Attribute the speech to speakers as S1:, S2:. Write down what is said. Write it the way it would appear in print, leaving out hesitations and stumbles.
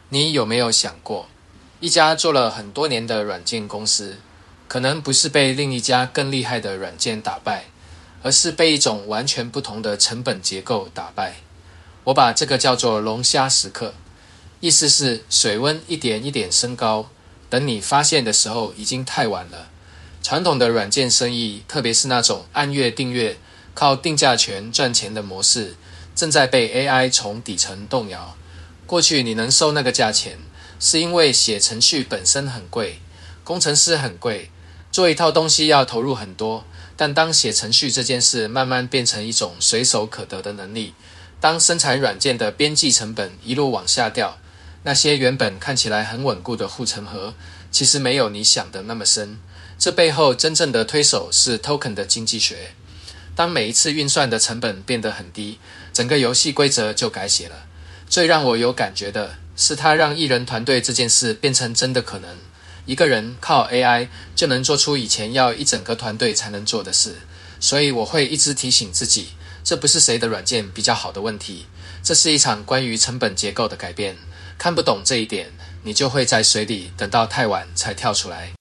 S1: 你有没有想过，一家做了很多年的软件公司，可能不是被另一家更厉害的软件打败，而是被一种完全不同的成本结构打败。我把这个叫做龙虾时刻，意思是水温一点一点升高，等你发现的时候已经太晚了。传统的软件生意，特别是那种按月订阅、靠定价权赚钱的模式，正在被 AI 从底层动摇。过去你能收那个价钱，是因为写程序本身很贵，工程师很贵，做一套东西要投入很多。但当写程序这件事慢慢变成一种随手可得的能力，当生产软件的边际成本一路往下掉，那些原本看起来很稳固的护城河，其实没有你想的那么深。这背后真正的推手是 token 的经济学。当每一次运算的成本变得很低，整个游戏规则就改写了。最让我有感觉的是，它让艺人团队这件事变成真的可能。一个人靠 AI 就能做出以前要一整个团队才能做的事。所以我会一直提醒自己，这不是谁的软件比较好的问题，这是一场关于成本结构的改变。看不懂这一点，你就会在水里等到太晚才跳出来。